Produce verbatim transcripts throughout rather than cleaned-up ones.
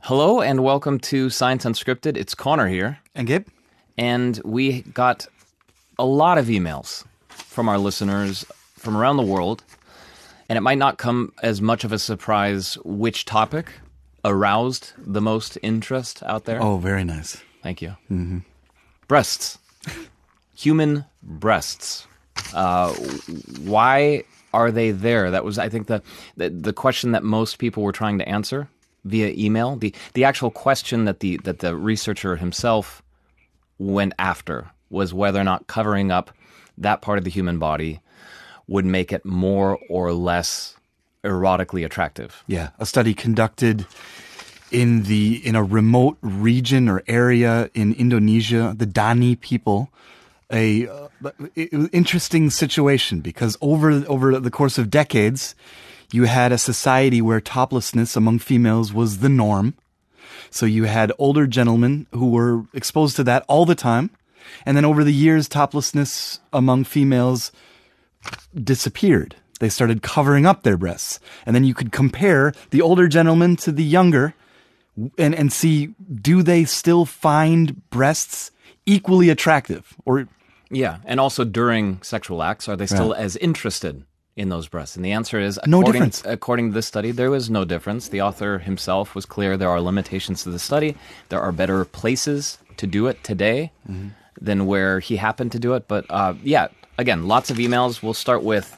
Hello and welcome to Science Unscripted. It's Connor here. And Gabe. And we got a lot of emails from our listeners from around the world. And it might not come as much of a surprise which topic aroused the most interest out there. Oh, very nice. Thank you. Mm-hmm. Breasts. Human breasts. Uh, why are they there? That was, I think, the, the the question that most people were trying to answer via email. The the actual question that the that the researcher himself went after was whether or not covering up that part of the human body would make it more or less erotically attractive. Yeah, a study conducted in the in a remote region or area in Indonesia, the Dani people. A uh, interesting situation because over over the course of decades, you had a society where toplessness among females was the norm. So you had older gentlemen who were exposed to that all the time, and then over the years, toplessness among females disappeared. They started covering up their breasts, and then you could compare the older gentlemen to the younger, and and see, do they still find breasts equally attractive? Or yeah, and also during sexual acts, are they still Yeah. as interested in those breasts? And the answer is No according, difference. according to this study, there was no difference. The author himself was clear there are limitations to the study. There are better places to do it today Mm-hmm. than where he happened to do it. But uh, yeah, again, lots of emails. We'll start with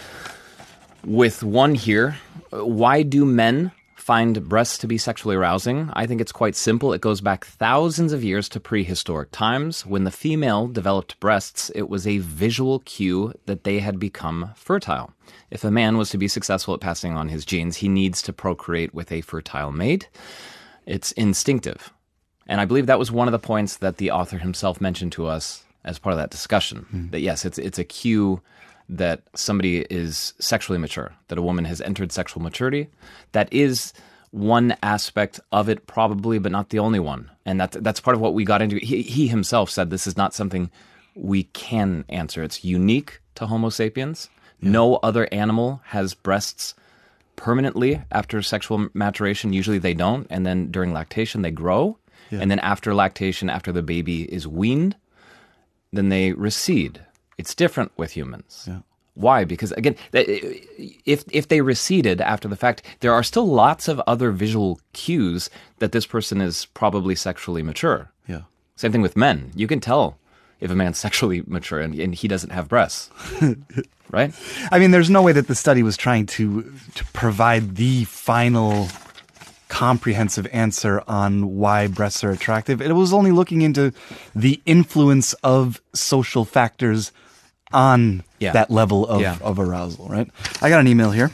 with one here. Why do men find breasts to be sexually arousing? I think it's quite simple. It goes back thousands of years to prehistoric times. When the female developed breasts, it was a visual cue that they had become fertile. If a man was to be successful at passing on his genes, he needs to procreate with a fertile mate. It's instinctive. And I believe that was one of the points that the author himself mentioned to us as part of that discussion. Mm. That yes, it's it's a cue that somebody is sexually mature, that a woman has entered sexual maturity. That is one aspect of it probably, but not the only one. And that's, that's part of what we got into. He, he himself said this is not something we can answer. It's unique to Homo sapiens. Yeah. No other animal has breasts permanently after sexual maturation. Usually they don't. And then during lactation, they grow. Yeah. And then after lactation, after the baby is weaned, then they recede. It's different with humans. Yeah. Why? Because again, if if they receded after the fact, there are still lots of other visual cues that this person is probably sexually mature. Yeah. Same thing with men. You can tell if a man's sexually mature and, and he doesn't have breasts, right? I mean, there's no way that the study was trying to to provide the final comprehensive answer on why breasts are attractive. It was only looking into the influence of social factors on yeah. that level of, yeah. of arousal, right? I got an email here.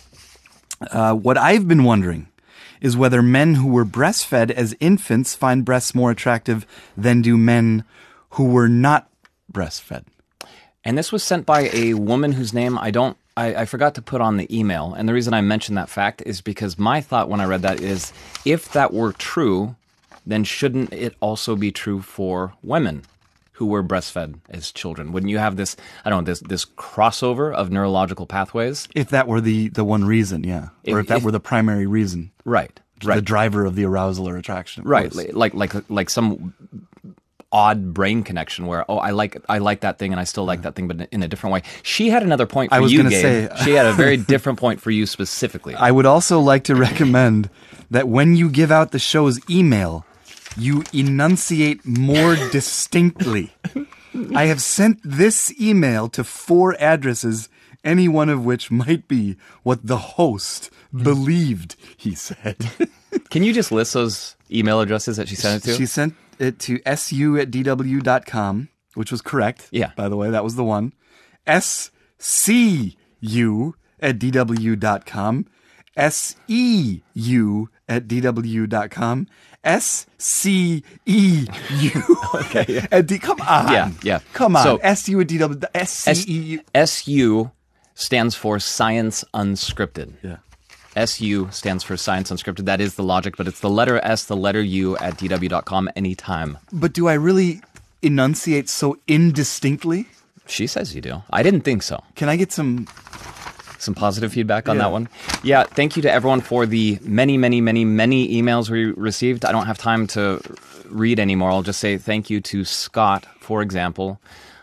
Uh, what I've been wondering is whether men who were breastfed as infants find breasts more attractive than do men who were not breastfed. And this was sent by a woman whose name I don't, I, I forgot to put on the email. And the reason I mentioned that fact is because my thought when I read that is, if that were true, then shouldn't it also be true for women who were breastfed as children? Wouldn't you have this, I don't know, this this crossover of neurological pathways? If that were the, the one reason, yeah. If, or if that if, were the primary reason. Right, right. The driver of the arousal or attraction. Right, like like like some odd brain connection where, oh, I like I like that thing and I still like that thing, but in a different way. She had another point for I was you, gonna Gabe. say, she had a very different point for you specifically. I would also like to recommend that when you give out the show's email, you enunciate more distinctly. I have sent this email to four addresses, any one of which might be what the host believed he said. Can you just list those email addresses that she sent it to? She sent it to S U at D W dot com, which was correct. Yeah. By the way, that was the one. S C U at D W dot com. S E U at D W dot com. S C E U. Okay, yeah. At D- come on. Yeah, yeah. Come on. So, S U at D W. S C E U. S U stands for Science Unscripted. Yeah. S U stands for Science Unscripted. That is the logic, but it's the letter S, the letter U at D W dot com anytime. But do I really enunciate so indistinctly? She says you do. I didn't think so. Can I get some some positive feedback on Yeah. that one. Yeah, thank you to everyone for the many, many, many, many emails we received. I don't have time to read anymore. I'll just say thank you to Scott, for example,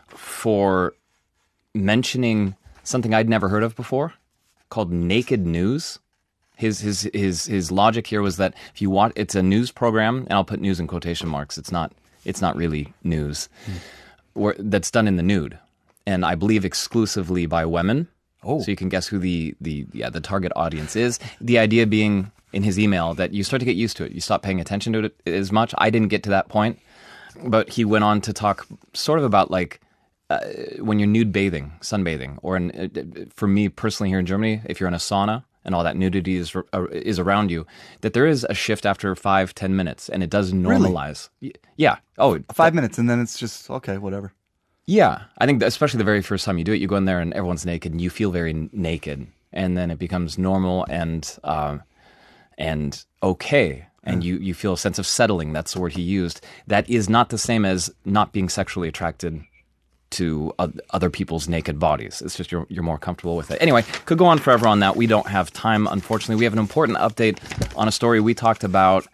for mentioning something I'd never heard of before called Naked News. His his his his logic here was that if you want, it's a news program, and I'll put news in quotation marks. It's not it's not really news, where, that's done in the nude, and I believe exclusively by women. Oh. So you can guess who the, the yeah the target audience is. The idea being in his email that you start to get used to it. You stop paying attention to it as much. I didn't get to that point, but he went on to talk sort of about like uh, when you're nude bathing, sunbathing, or in, uh, for me personally here in Germany, if you're in a sauna and all that nudity is uh, is around you, that there is a shift after five ten minutes, and it does normalize. Y- Yeah. Oh, Five minutes, and then it's just, okay, whatever. yeah, I think that especially the very first time you do it, you go in there and everyone's naked, and you feel very n- naked, and then it becomes normal and um, and okay, and you, you feel a sense of settling. That's the word he used. That is not the same as not being sexually attracted to o- other people's naked bodies. It's just you're you're more comfortable with it. Anyway, could go on forever on that. We don't have time, unfortunately. We have an important update on a story we talked about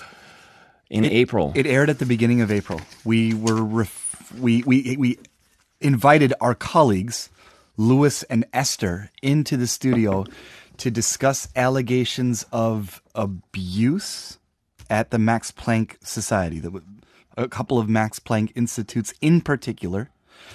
in April. It aired at the beginning of April. We were ref- we we we invited our colleagues, Louis and Esther, into the studio to discuss allegations of abuse at the Max Planck Society. That w- a couple of Max Planck institutes in particular.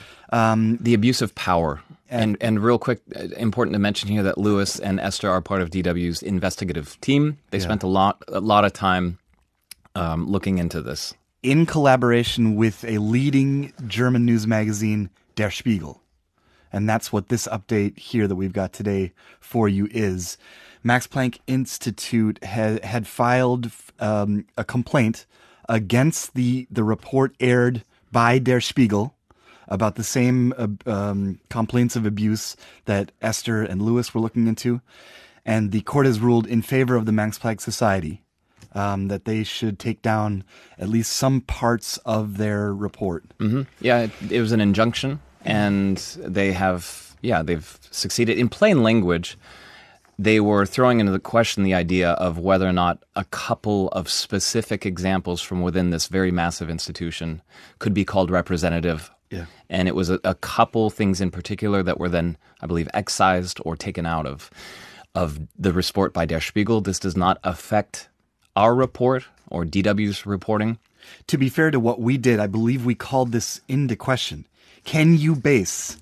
The abuse of power. And and real quick, uh, important to mention here that Lewis and Esther are part of D W's investigative team. They spent a lot a lot of time um, looking into this. In collaboration with a leading German news magazine, Der Spiegel. And that's what this update here that we've got today for you is. Max Planck Institute had, had filed um, a complaint against the, the report aired by Der Spiegel about the same uh, um, complaints of abuse that Esther and Lewis were looking into. And the court has ruled in favor of the Max Planck Society. Um, that they should take down at least some parts of their report. hmm Yeah, it, it was an injunction, and they have, yeah, they've succeeded. In plain language, they were throwing into the question the idea of whether or not a couple of specific examples from within this very massive institution could be called representative. Yeah. And it was a, a couple things in particular that were then, I believe, excised or taken out of of the report by Der Spiegel. This does not affect our report or D W's reporting. To be fair to what we did, I believe we called this into question. Can you base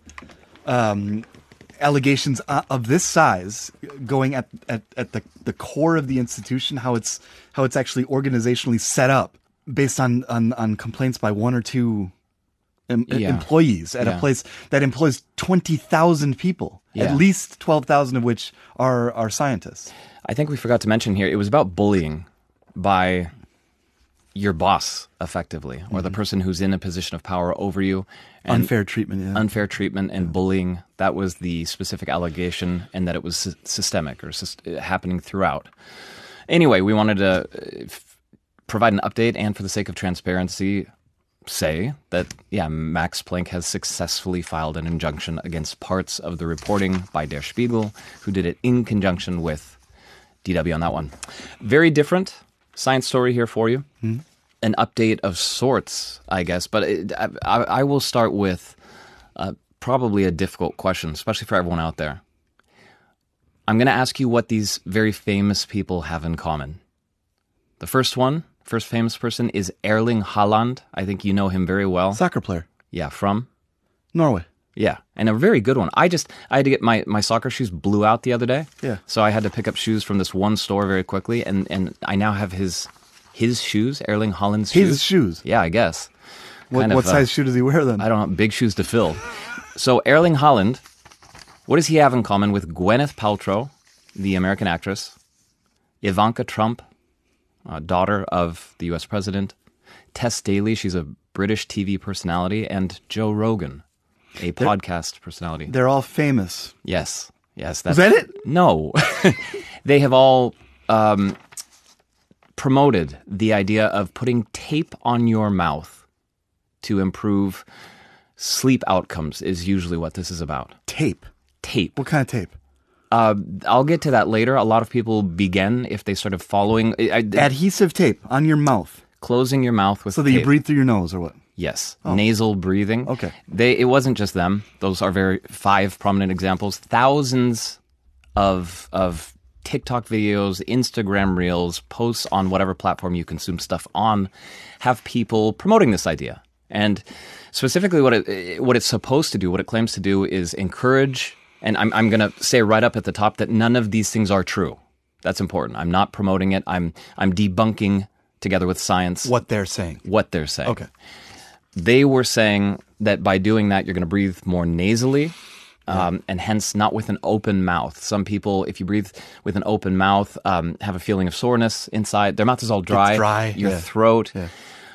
um, allegations o- of this size going at, at, at the, the core of the institution, how it's how it's actually organizationally set up, based on, on, on complaints by one or two em- Yeah. employees at Yeah. a place that employs twenty thousand people, Yeah. at least twelve thousand of which are, are scientists? I think we forgot to mention here, it was about bullying by your boss, effectively, or the person who's in a position of power over you. And Unfair treatment, yeah. unfair treatment and bullying. That was the specific allegation, and that it was sy- systemic or sys- happening throughout. Anyway, we wanted to uh, f- provide an update, and for the sake of transparency, say that, yeah, Max Planck has successfully filed an injunction against parts of the reporting by Der Spiegel, who did it in conjunction with D W on that one. Very different science story here for you. Mm-hmm. An update of sorts, I guess. But it, I, I I will start with uh, probably a difficult question, especially for everyone out there. I'm going to ask you what these very famous people have in common. The first one, first famous person, is Erling Haaland. I think you know him very well. Soccer player, Yeah, from? Norway. Yeah, and a very good one. I just, I had to get my, my soccer shoes blew out the other day. Yeah. So I had to pick up shoes from this one store very quickly, and, and I now have his his shoes, Erling Haaland's shoes. His shoes. Yeah, I guess. What, Kind what of, uh, size shoe does he wear then? I don't know, big shoes to fill. So Erling Haaland, what does he have in common with Gwyneth Paltrow, the American actress, Ivanka Trump, uh, daughter of the U S president, Tess Daly, she's a British T V personality, and Joe Rogan, a podcast personality. They're all famous. Yes, yes. That's, that it? No. They have all um, promoted the idea of putting tape on your mouth to improve sleep outcomes is usually what this is about. Tape. Tape. What kind of tape? Uh, I'll get to that later. A lot of people begin if they started following I, I, Adhesive tape on your mouth closing your mouth with so that tape. you breathe through your nose, or what? Yes, nasal breathing. Okay. They it wasn't just them. Those are very five prominent examples. Thousands of of TikTok videos, Instagram reels, posts on whatever platform you consume stuff on, have people promoting this idea. And specifically, what it what it's supposed to do, what it claims to do, is encourage. And I'm I'm going to say right up at the top that none of these things are true. That's important. I'm not promoting it. I'm I'm debunking together with science What they're saying. what they're saying. Okay. They were saying that by doing that, you're going to breathe more nasally, um, and hence not with an open mouth. Some people, if you breathe with an open mouth, um, have a feeling of soreness inside. Their mouth is all dry. It's dry. Your Yeah. throat. Yeah.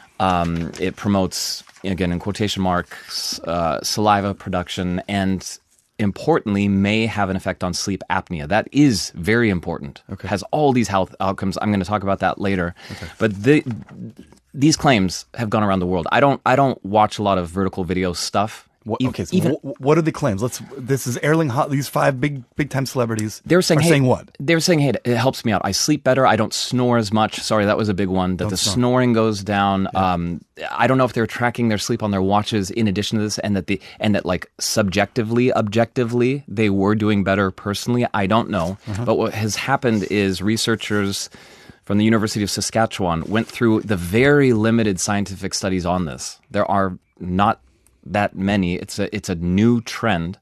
Um, it promotes, again, in quotation marks, uh, saliva production, and importantly, may have an effect on sleep apnea. That is very important. Okay. Has all these health outcomes. I'm going to talk about that later. Okay. But the these claims have gone around the world. I don't I don't watch a lot of vertical video stuff. What, E- okay, so even wh- what are the claims? Let's. This is Erling. Ho- these five big, big time celebrities. they were saying, are hey, saying what? They were saying, hey, it helps me out. I sleep better. I don't snore as much. Sorry, that was a big one. That the snore. snoring goes down. Um, I don't know if they're tracking their sleep on their watches in addition to this, and that the and that like subjectively, objectively, they were doing better personally. I don't know. Uh-huh. But what has happened is researchers from the University of Saskatchewan went through the very limited scientific studies on this. There are not that many. It's a it's a new trend,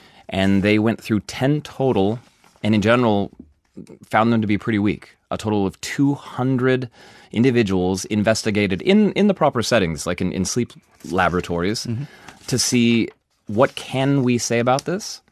and they went through ten total, and in general found them to be pretty weak. A total of two hundred individuals investigated in, in the proper settings, like in, in sleep laboratories, mm-hmm. to see what can we say about this.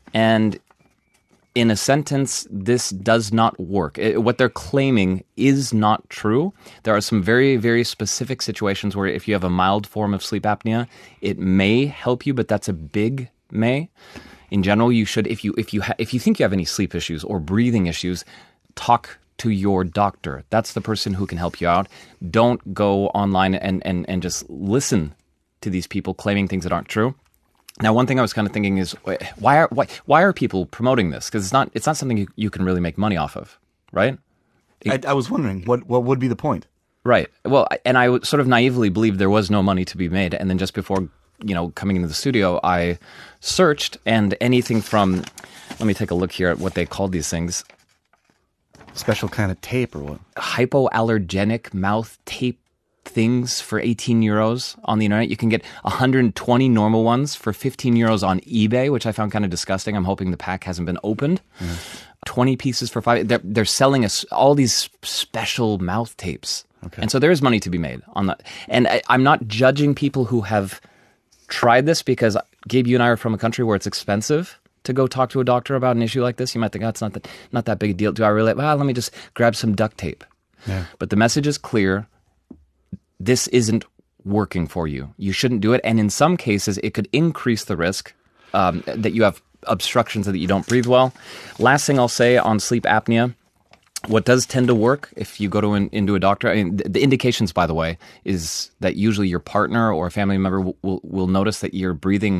And in a sentence, this does not work. It, what they're claiming is not true. There are some very, very specific situations where if you have a mild form of sleep apnea, it may help you, but that's a big may. In general, you should, if you if you ha- if you think you have any sleep issues or breathing issues, talk to your doctor. That's the person who can help you out. Don't go online and and and just listen to these people claiming things that aren't true. Now, one thing I was kind of thinking is, why are why why are people promoting this? Because it's not it's not something you, you can really make money off of, right? I, I was wondering what what would be the point. Right. Well, and I would sort of naively believed there was no money to be made, and then just before, you know, coming into the studio, I searched, and anything from, let me take a look here at what they called these things. Special kind of tape or what? Hypoallergenic mouth tape things for eighteen euros on the internet. You can get one hundred twenty normal ones for fifteen euros on eBay, which I found kind of disgusting. I'm hoping the pack hasn't been opened. Mm. twenty pieces for five. They're, they're selling us all these special mouth tapes. Okay. And so there is money to be made on that. And I, I'm not judging people who have tried this, because Gabe, you and I are from a country where it's expensive to go talk to a doctor about an issue like this. You might think, oh, it's not that, not that big a deal. Do I really? Well, let me just grab some duct tape. Yeah. But the message is clear. This isn't working for you. You shouldn't do it. And in some cases, it could increase the risk um, that you have obstructions so that you don't breathe well. Last thing I'll say on sleep apnea, what does tend to work if you go to an, into a doctor, I mean, the, the indications, by the way, is that usually your partner or a family member will, will, will notice that your breathing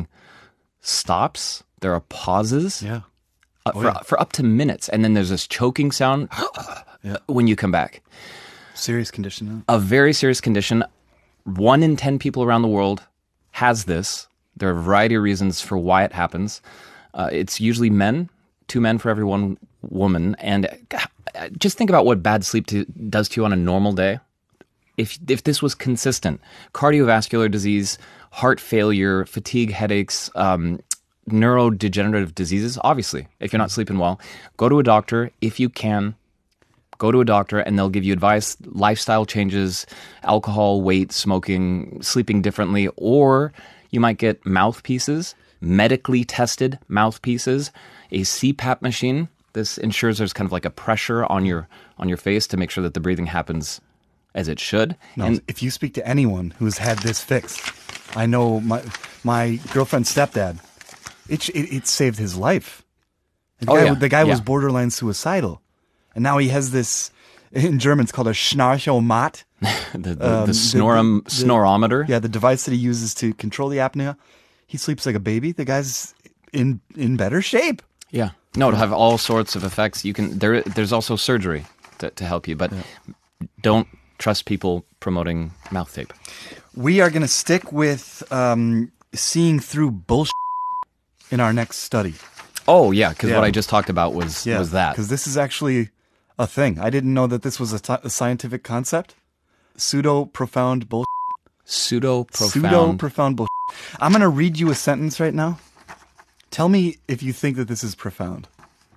stops. There are pauses Yeah. uh, Oh, for, yeah. for up to minutes. And then there's this choking sound Yeah. when you come back. Serious condition. Huh? A very serious condition. One in ten people around the world has this. There are a variety of reasons for why it happens. Uh, it's usually men, two men for every one woman. And uh, just think about what bad sleep to, does to you on a normal day. If if this was consistent, cardiovascular disease, heart failure, fatigue, headaches, um, neurodegenerative diseases, obviously, if you're not sleeping well, go to a doctor if you can. Go to a doctor and they'll give you advice, lifestyle changes, alcohol, weight, smoking, sleeping differently, or you might get mouthpieces, medically tested mouthpieces, a C PAP machine. This ensures there's kind of like a pressure on your on your face to make sure that the breathing happens as it should. No, And if you speak to anyone who's had this fixed, I know my my girlfriend's stepdad, it it, it saved his life. The Oh, guy, yeah. the guy was Yeah. borderline suicidal. And now he has this, in German, it's called a Schnarchomat. the, the, Um, the, snorum, the- snorometer. Yeah, the device that he uses to control the apnea. He sleeps like a baby. The guy's in in better shape. Yeah. No, it'll have all sorts of effects. You can there. There's also surgery to, to help you, but yeah. don't trust people promoting mouth tape. We are going to stick with um, seeing through bullshit in our next study. Oh yeah, because yeah. what I just talked about was yeah, was that. Because this is actually a thing. I didn't know that this was a, t- a scientific concept. Pseudo profound bullshit. Pseudo profound. Pseudo profound bullshit. I'm going to read you a sentence right now. Tell me if you think that this is profound.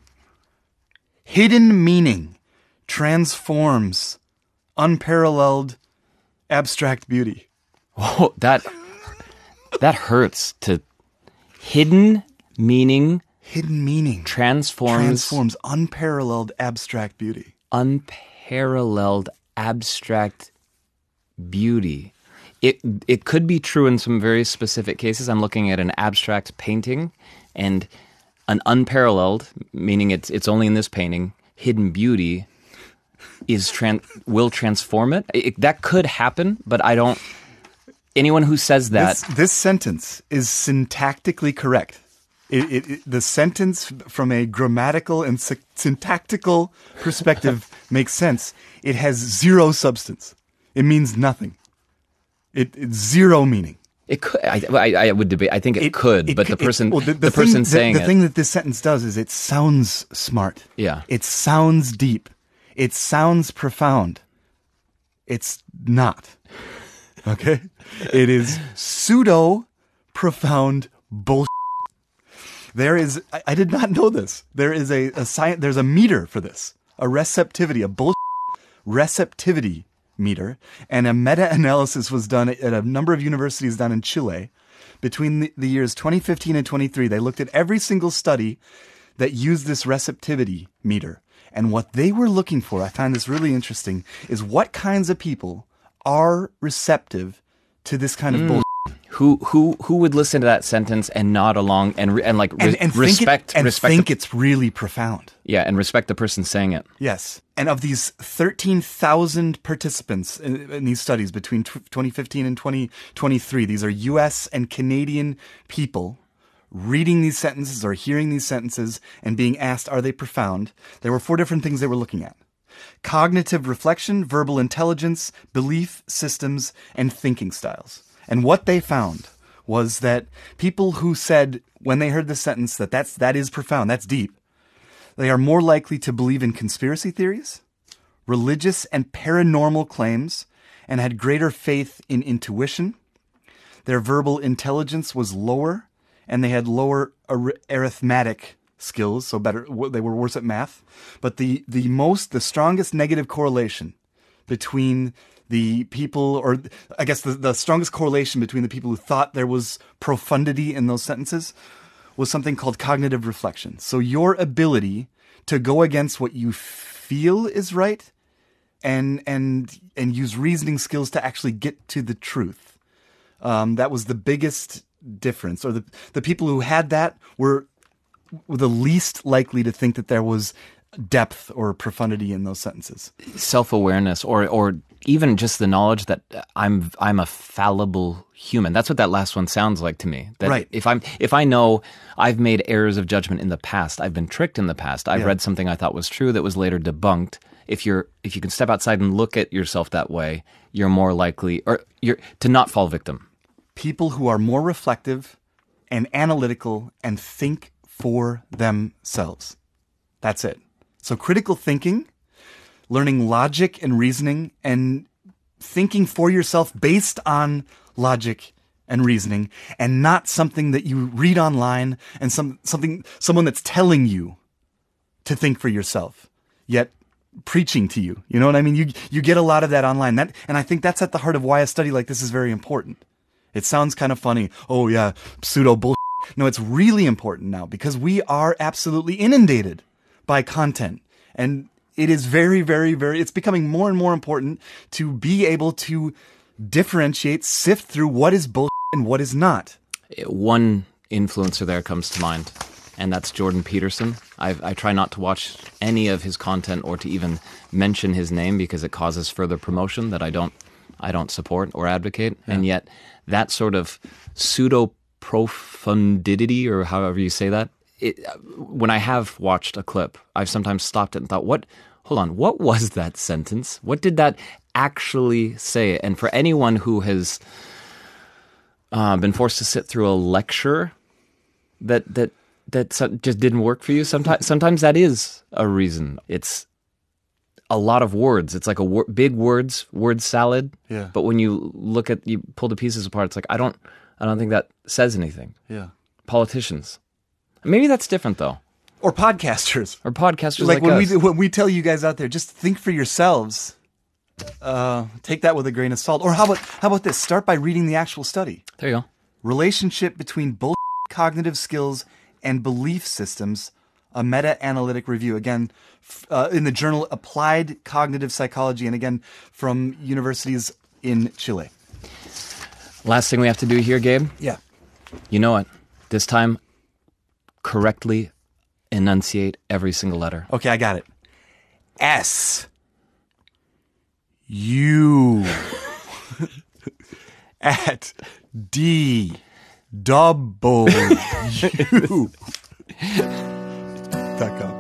Hidden meaning transforms unparalleled abstract beauty. Oh, that that hurts. To hidden meaning. Hidden meaning transforms transforms unparalleled abstract beauty. Unparalleled abstract beauty. It it could be true in some very specific cases. I'm looking at an abstract painting, and an unparalleled, meaning it's it's only in this painting, hidden beauty is tran- will transform it. it. That could happen, but I don't. Anyone who says that this, this sentence is syntactically correct. It, it, it, the sentence from a grammatical and sy- syntactical perspective makes sense. It has zero substance. It means nothing. It, it's zero meaning. It could. I, I, I would debate. I think it, it could, it, but the person, it, well, the, the, the thing, person the, saying the it. thing that this sentence does is it sounds smart. Yeah. It sounds deep. It sounds profound. It's not. Okay? It is pseudo profound bullshit. There is, I, I did not know this. There is a, a science, there's a meter for this, a receptivity, a bullshit receptivity meter. And a meta-analysis was done at a number of universities down in Chile. Between the, the years twenty fifteen and twenty-three, they looked at every single study that used this receptivity meter. And what they were looking for, I find this really interesting, is what kinds of people are receptive to this kind of mm. bullshit. Who who who would listen to that sentence and nod along and and like re- and, and respect think it, and respect think the, it's really profound. Yeah, and respect the person saying it. Yes. And of these thirteen thousand participants in, in these studies between t- twenty fifteen and twenty twenty-three, these are U S and Canadian people reading these sentences or hearing these sentences and being asked, are they profound? There were four different things they were looking at. Cognitive reflection, verbal intelligence, belief systems, and thinking styles. And what they found was that people who said, when they heard this sentence, that that's, that is profound, that's deep, they are more likely to believe in conspiracy theories, religious and paranormal claims, and had greater faith in intuition. Their verbal intelligence was lower, and they had lower ar- arithmetic skills, so better, they were worse at math. But the, the most, the strongest negative correlation between the people, or I guess the, the strongest correlation between the people who thought there was profundity in those sentences was something called cognitive reflection. So your ability to go against what you feel is right and and and use reasoning skills to actually get to the truth. Um, that was the biggest difference. Or the, the people who had that were, were the least likely to think that there was depth or profundity in those sentences. Self-awareness, or or even just the knowledge that I'm I'm a fallible human. That's what that last one sounds like to me. That right. If I'm if I know I've made errors of judgment in the past, I've been tricked in the past, I've yeah. read something I thought was true that was later debunked. If you're if you can step outside and look at yourself that way, you're more likely or you're to not fall victim. People who are more reflective and analytical and think for themselves. That's it. So critical thinking, learning logic and reasoning, and thinking for yourself based on logic and reasoning, and not something that you read online and some something someone that's telling you to think for yourself, yet preaching to you. You know what I mean? You you get a lot of that online. That, and I think that's at the heart of why a study like this is very important. It sounds kind of funny. Oh yeah, pseudo bullshit. No, it's really important now because we are absolutely inundated by content. And it is very, very, very, it's becoming more and more important to be able to differentiate, sift through what is bullshit and what is not. One influencer there comes to mind, and that's Jordan Peterson. I've, I try not to watch any of his content or to even mention his name because it causes further promotion that I don't, I don't support or advocate. Yeah. And yet that sort of pseudo profundity, or however you say that, it, when I have watched a clip, I've sometimes stopped it and thought, what, hold on, what was that sentence? What did that actually say? And for anyone who has uh, been forced to sit through a lecture that, that, that so- just didn't work for you, sometimes, sometimes that is a reason. It's a lot of words. It's like a wor- big words, word salad. Yeah. But when you look at, you pull the pieces apart, it's like, I don't, I don't think that says anything. Yeah. Politicians. Maybe that's different though. Or podcasters. Or podcasters like, like, when us. we when we tell you guys out there, just think for yourselves. Uh, take that with a grain of salt. Or how about how about this? Start by reading the actual study. There you go. Relationship between bull cognitive skills and belief systems, a meta-analytic review. Again, f- uh, in the journal Applied Cognitive Psychology, and again from universities in Chile. Last thing we have to do here, Gabe. Yeah. You know it. This time, correctly enunciate every single letter. Okay, I got it. S. U. At. D. Double. U. Dot com.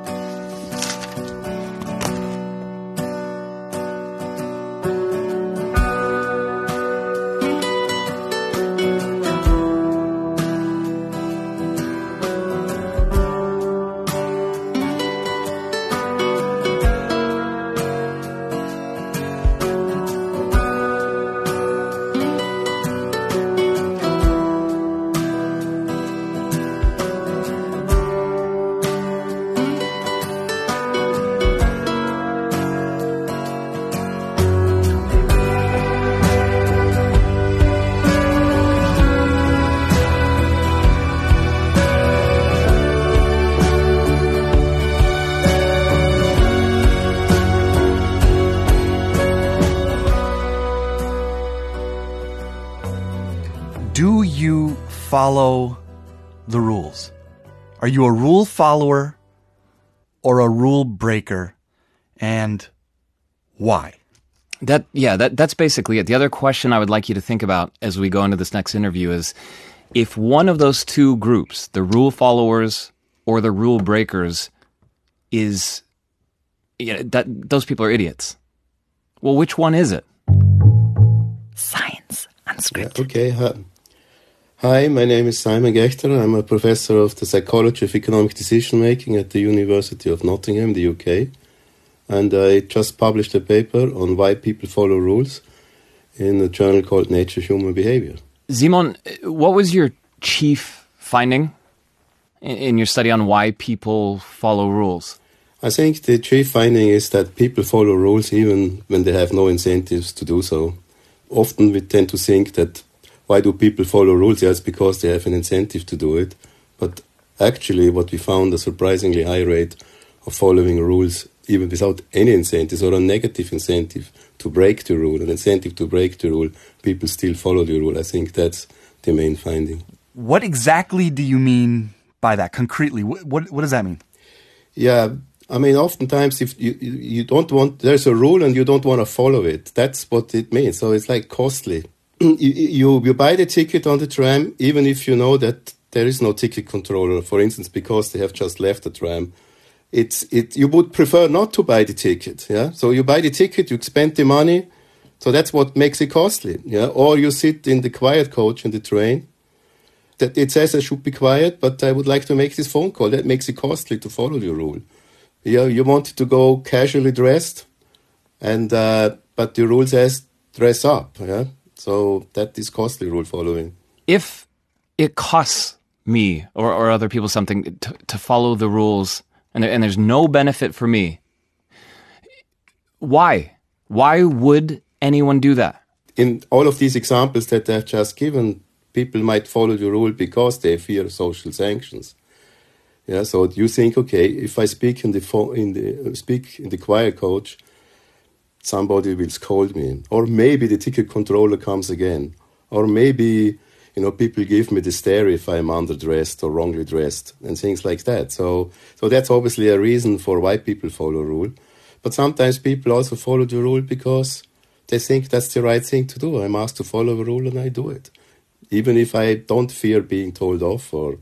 Do you follow the rules? Are you a rule follower or a rule breaker, and why? That yeah, that that's basically it. The other question I would like you to think about as we go into this next interview is if one of those two groups, the rule followers or the rule breakers, is you know, that those people are idiots. Well, which one is it? Science Unscripted. Yeah, okay. Hi. Hi, my name is Simon Gechter. I'm a professor of the psychology of economic decision making at the University of Nottingham, the U K. And I just published a paper on why people follow rules in a journal called Nature Human Behavior. Simon, what was your chief finding in your study on why people follow rules? I think the chief finding is that people follow rules even when they have no incentives to do so. Often we tend to think that why do people follow rules? Yes, because they have an incentive to do it. But actually what we found a surprisingly high rate of following rules even without any incentives or a negative incentive to break the rule, an incentive to break the rule, people still follow the rule. I think that's the main finding. What exactly do you mean by that concretely? What what, what does that mean? Yeah, I mean, oftentimes if you, you, you don't want, there's a rule and you don't want to follow it. That's what it means. So it's like costly. you, you, you buy the ticket on the tram, even if you know that there is no ticket controller, for instance, because they have just left the tram. It's it. You would prefer not to buy the ticket, yeah. So you buy the ticket, you spend the money, so that's what makes it costly, yeah. Or you sit in the quiet coach in the train. That it says I should be quiet, but I would like to make this phone call. That makes it costly to follow the rule. Yeah, you want to go casually dressed, and uh, but the rule says dress up, yeah. So that is costly rule following. If it costs me or, or other people something to, to follow the rules, and, there, and there's no benefit for me, why? Why would anyone do that? In all of these examples that I've just given, people might follow the rule because they fear social sanctions. Yeah, so you think, okay, if I speak in the fo- in the uh, speak in the quiet coach, somebody will scold me, or maybe the ticket controller comes again, or maybe you know people give me the stare if I'm underdressed or wrongly dressed, and things like that. So, so that's obviously a reason for why people follow rule. But sometimes people also follow the rule because they think that's the right thing to do. I'm asked to follow a rule, and I do it, even if I don't fear being told off or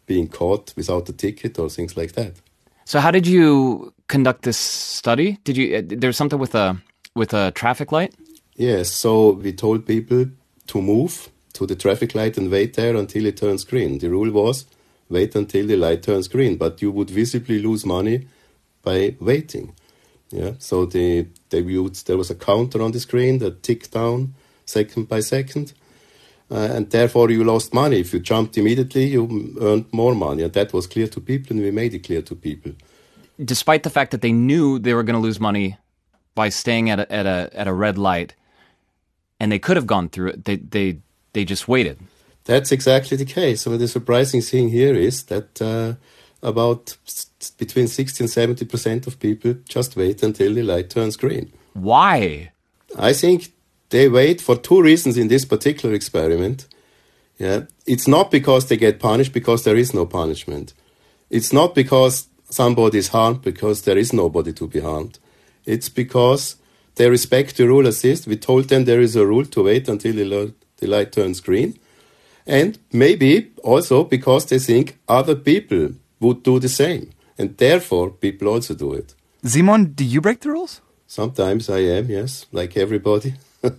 being caught without a ticket or things like that. So how did you conduct this study? Did you, uh, there's something with a, with a traffic light? Yes, so we told people to move to the traffic light and wait there until it turns green. The rule was wait until the light turns green, but you would visibly lose money by waiting. Yeah, so the, they used, there was a counter on the screen that ticked down second by second, uh, and therefore you lost money. If you jumped immediately, you earned more money, and that was clear to people, and we made it clear to people. Despite the fact that they knew they were going to lose money by staying at a, at a at a red light, and they could have gone through it, they they they just waited. That's exactly the case. So the surprising thing here is that uh, about between sixty and seventy percent of people just wait until the light turns green. Why? I think they wait for two reasons in this particular experiment. Yeah, it's not because they get punished, because there is no punishment. It's not because somebody is harmed, because there is nobody to be harmed. It's because they respect the rule as is. We told them there is a rule to wait until the, lo- the light turns green. And maybe also because they think other people would do the same. And therefore, people also do it. Simon, do you break the rules? Sometimes I am, yes, like everybody.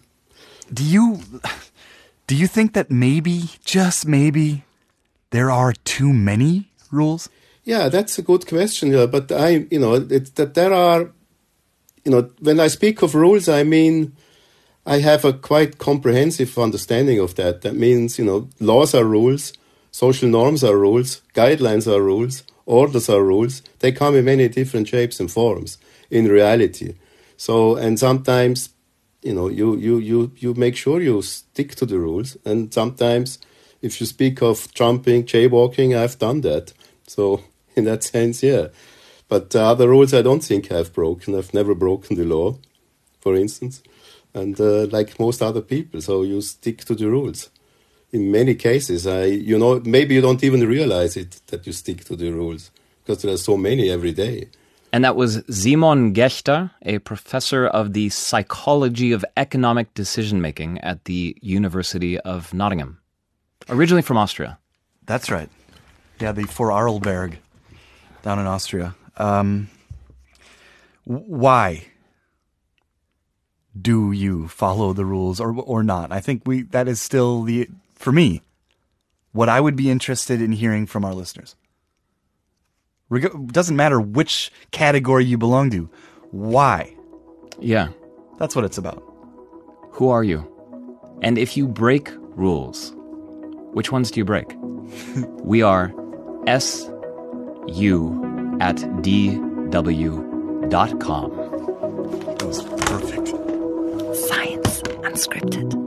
Do you do you think that maybe, just maybe, there are too many rules? Yeah, that's a good question. Yeah, but I, you know, it, that there are, you know, when I speak of rules, I mean, I have a quite comprehensive understanding of that. That means, you know, laws are rules, social norms are rules, guidelines are rules, orders are rules. They come in many different shapes and forms in reality. So, and sometimes, you know, you, you, you, you make sure you stick to the rules. And sometimes, if you speak of jumping, jaywalking, I've done that. So, in that sense, yeah. But uh, other rules I don't think I've broken. I've never broken the law, for instance. And uh, like most other people, so you stick to the rules. In many cases, I, you know, maybe you don't even realize it, that you stick to the rules, because there are so many every day. And that was Simon Gechter, a professor of the psychology of economic decision-making at the University of Nottingham, originally from Austria. That's right. Yeah, the Vorarlberg down in Austria. Um, why do you follow the rules or or not? I think we that is still the, for me, what I would be interested in hearing from our listeners. Reg- doesn't matter which category you belong to. Why? Yeah. That's what it's about. Who are you? And if you break rules, which ones do you break? We are S U at D W dot com. That was perfect. Science Unscripted.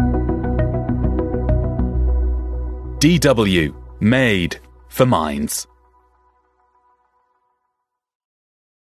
D W, made for minds.